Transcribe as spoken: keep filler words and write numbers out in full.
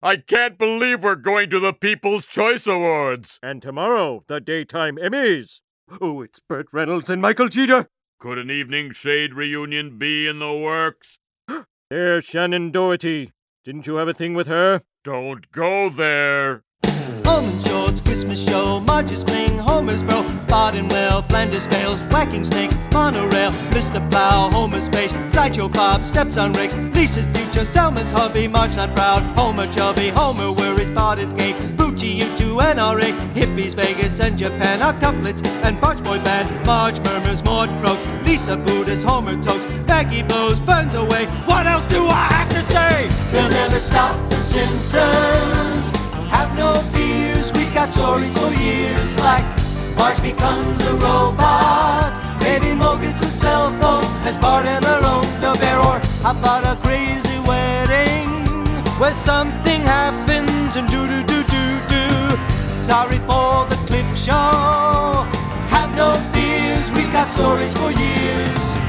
I can't believe we're going to the People's Choice Awards. And tomorrow, the Daytime Emmys. Oh, it's Burt Reynolds and Michael Cheetah. Could an Evening Shade reunion be in the works? There's Shannon Doherty. Didn't you have a thing with her? Don't go there. Almond Shorts, Christmas Show, Marge's Fling, Homer's Bro, Bardenwell, Flanders Fails, Whacking Snakes, Monorail, Mister Plow, Homer's Space, Sideshow Bob, Steps on Rakes, Lisa's Future, Selma's Hobby, Marge Not Proud, Homer Chubby, Homer Worries, Bart Escape, Bucci, U two, N R A, Hippies, Vegas, and Japan, Octuplets, and Bart's Boy Band, Marge Murmurs, Maud croaks, Lisa Buddhist, Homer Totes, Maggie blows, burns away. What else do I have to say? They'll never stop the Simpsons. Have no fears, we've got stories for years. Like Marge becomes a robot, Baby Mo gets a cell phone, as Bart ever owned a bear. Or how about a crazy wedding where something happens and do do do do do. Sorry for the clip show. Have no fears, we've got stories for years.